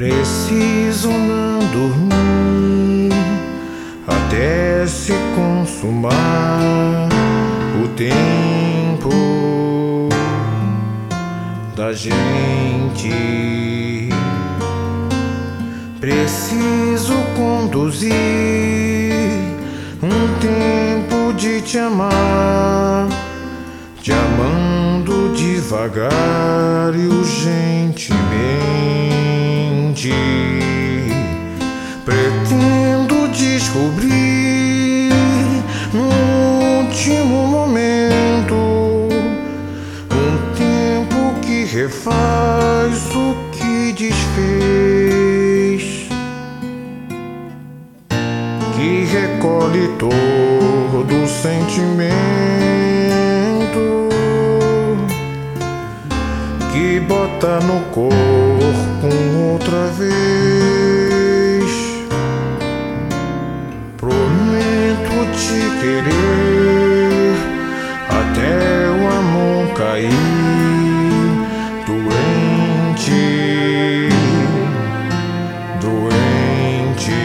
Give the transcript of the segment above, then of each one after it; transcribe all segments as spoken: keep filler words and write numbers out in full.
Preciso não dormir até se consumar o tempo da gente. Preciso conduzir um tempo de te amar, te amando devagar e urgentemente. Pretendo descobrir no último momento um tempo que refaz o que desfez, que recolhe todo o sentimento, que bota no corpo outra vez. Prometo te querer até o amor cair. Doente, doente.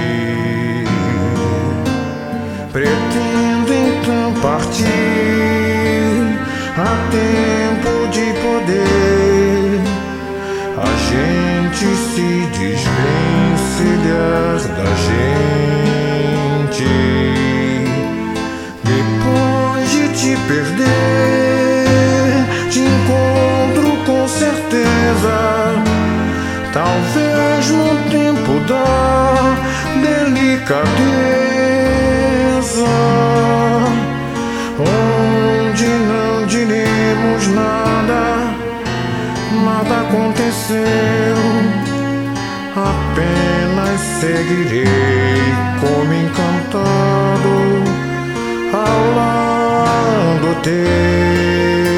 Pretendo então partir a tempo de poder a gente se desvencilhar da gente. Depois de te perder, te encontro com certeza, talvez no tempo da delicadeza, onde não diremos nada, nada aconteceu, apenas seguirei como encantado ao lado teu.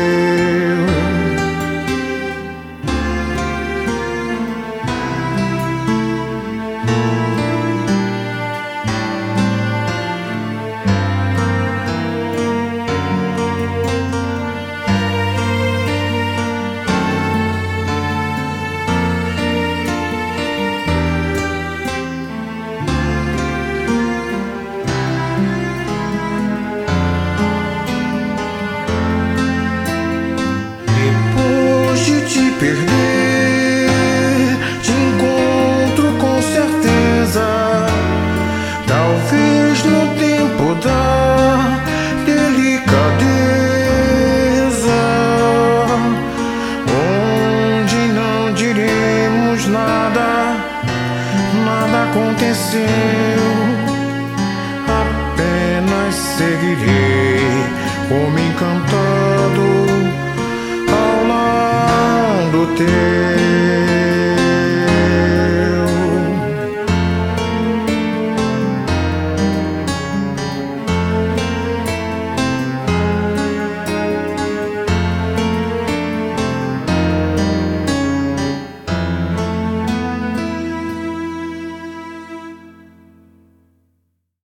Perder, te encontro com certeza, talvez no tempo da delicadeza, onde não diremos nada, nada aconteceu, apenas seguirei como encantado ao lado teu.